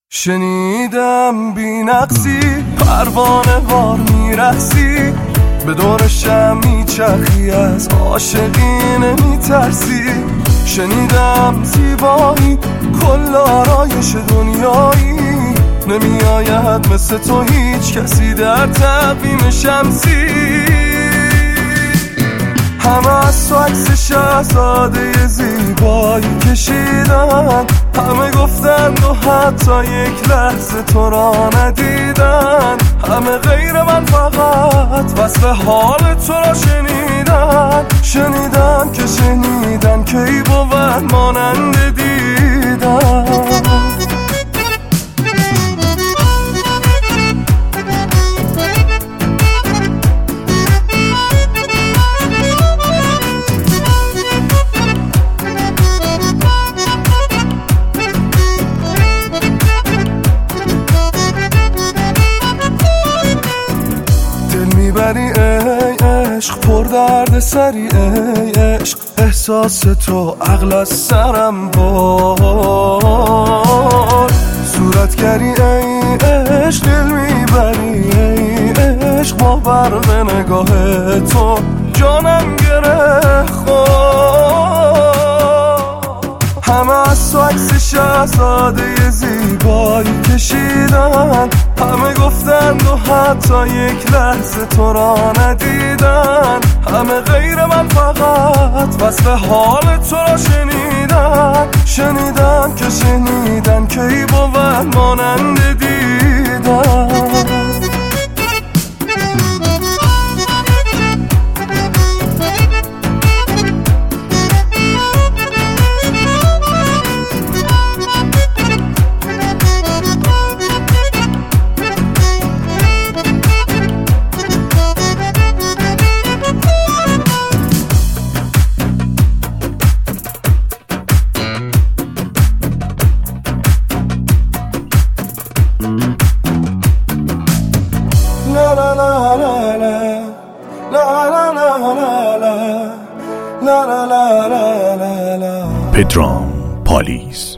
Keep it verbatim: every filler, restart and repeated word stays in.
شنیدم بی نقصی پروانه وار میرسی، به دور شم میچرخی از عاشقی نمیترسی. شنیدم زیبایی کل آرایش دنیایی، نمیآید مثل تو هیچ کسی در تقویم شمسی. همه از تو عکس شهزاده زیبایی کشیدن، همه گفتند و حتی یک لحظه تو را ندیدن. همه غیر من فقط وصف حال تو را شنیدن، شنیدن که شنیدن که ای بود مانند دیدن. بری ای عشق پر درد سری ای عشق، احساس تو عقل از سرم بار. صورتگری ای عشق دل میبری ای عشق، با برق نگاه تو جانم گره خورد. همه از تو عکس شهزاده زیبایی کشیدن، همه گفتند و حتی یک لحظه تو را ندیدن. همه غیر من فقط وصف حال تو را شنیدن، شنیدن که شنیدن که ای بود مانند دیدن. La la la la la la la la la la la la la la. پدرام پالیز.